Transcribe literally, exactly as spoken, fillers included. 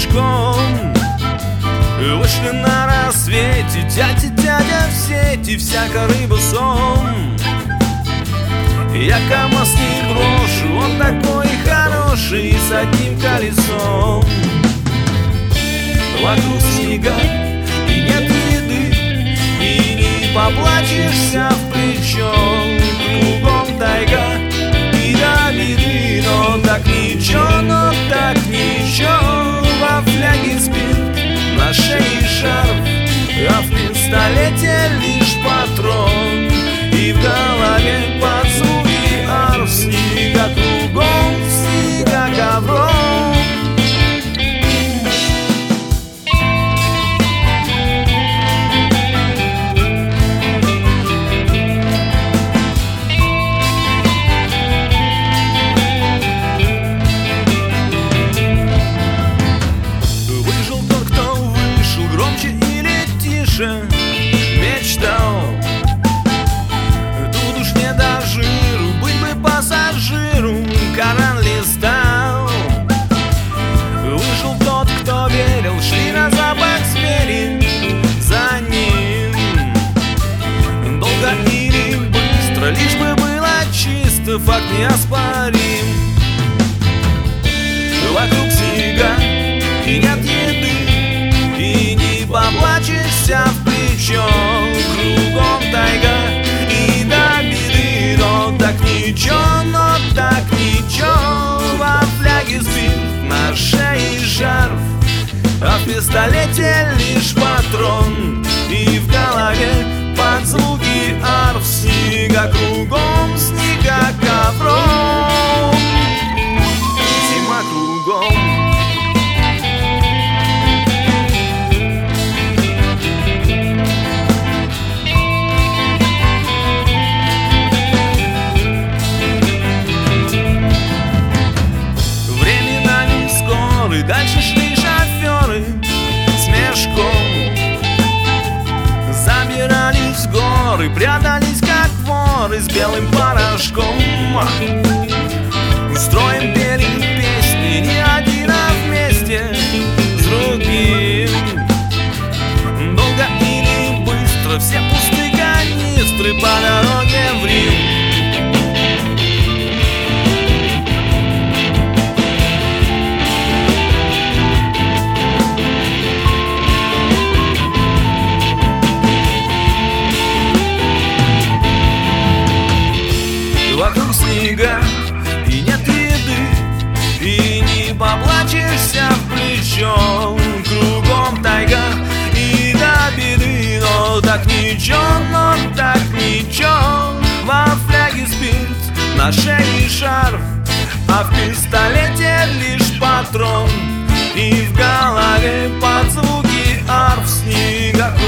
пешком. Вышли на рассвете, дядя, дядя в сети, всякая рыба сом. Я КамАЗ не брошу, он такой хороший, с одним колесом. Вокруг снега и нет еды, и не поплачешься в плечо. Кругом тайга и до беды, но так ничего, но так ничего. Во фляге спирт, на шее шарф, а в пистолете лишь патрон. И в голове под звуки арф, снега кругом, снега ковром. Мечтал, тут уж не до жиру, быть бы пассажиру, Коран листал. Вышел тот, кто верил, шли на запах звери за ним. Долго или быстро, лишь бы было чисто, факт неоспорим. Вокруг снега и нет еды, и не поплачешься в плечо. Кругом тайга и до беды, но так ничего, но так ничего. Во фляге спирт, на шее шарф, а в пистолете лишь патрон. И в голове под звуки арф, снега кругом, снега ковром. Зима кругом. Дальше шли шоферы с мешком, забирались в горы, прятались как воры с белым порошком. Строем пели песни, не один, а вместе с другим. Долго или быстро, все пустые канистры по дороге в Рим. Вокруг снега и нет еды, и не поплачешься в плечо. Кругом тайга и до беды, но так ничего, но так ничего. Во фляге спирт, на шее шарф, а в пистолете лишь патрон. И в голове под звуки арф, снега